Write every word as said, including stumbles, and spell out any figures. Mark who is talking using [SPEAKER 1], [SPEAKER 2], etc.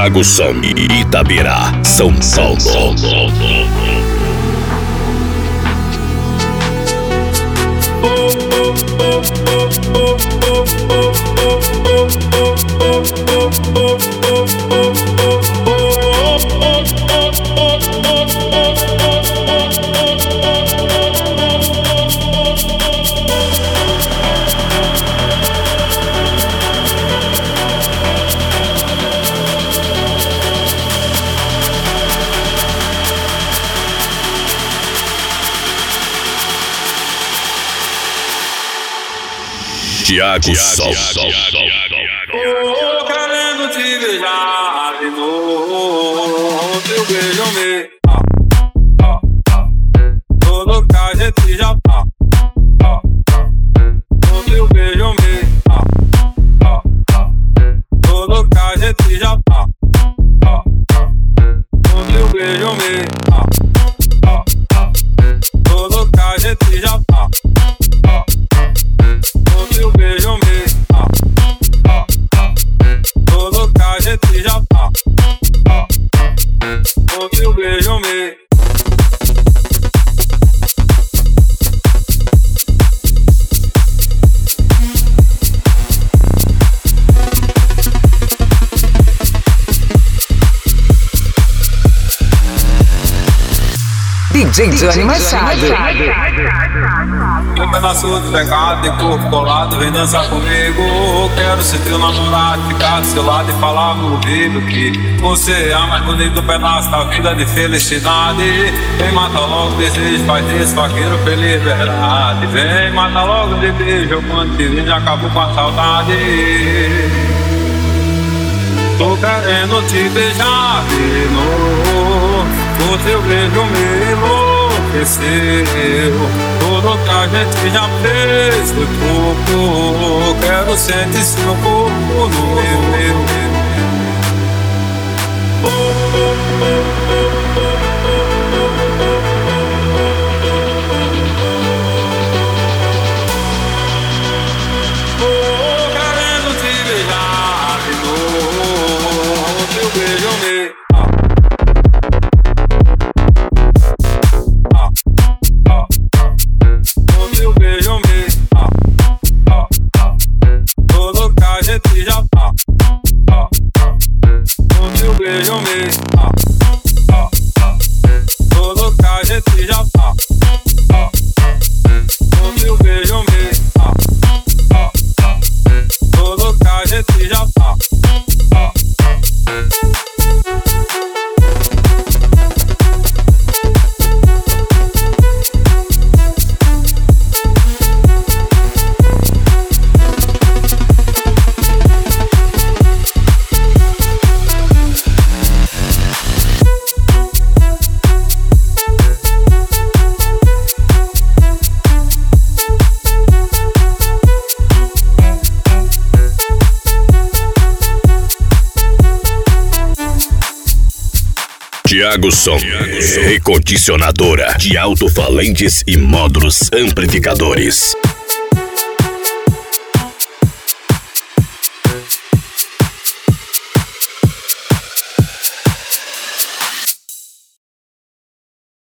[SPEAKER 1] Thiago Som, Itabira, São Paulo. Thiago Som.
[SPEAKER 2] Tô querendo te beijar de novo, teu beijo me ah, ah, ah. Tô louca, a gente já ah, ah, ah. O teu beijo me ah, ah, ah. Tô louca, a gente já ah, ah, ah. O teu beijo me ah, ah, ah. Tô louca, a gente já ah, ah, ah. O teu beijo me ah, ah, ah. Tô louca, a gente já ah, ah, ah. O teu beijo me
[SPEAKER 3] D J Johnny Machado.
[SPEAKER 2] Um pedaço de pecado e corpo colado, vem dançar comigo. Quero ser teu namorado, ficar do seu lado e falar no ouvido que você é a mais bonita pedaço da vida de felicidade. Vem matar logo o desejo, faz desse vaqueiro feliz verdade. Vem matar logo de beijo, quando te vejo acabou com a saudade. Tô querendo te beijar de novo, o teu beijo me enlouqueceu. Tudo que a gente já fez foi pouco. Quero sentir seu corpo no meu. Tô querendo te beijar de novo, o teu beijo me já ah, ah, ah. O teu beijo me ah, ah, ah. Tô louca, a gente já ah, ah, ah. O teu beijo me ah, ah, ah. Tô louca, a gente já ah, ah, ah.
[SPEAKER 1] Thiago Som, recondicionadora de alto-falantes e módulos amplificadores.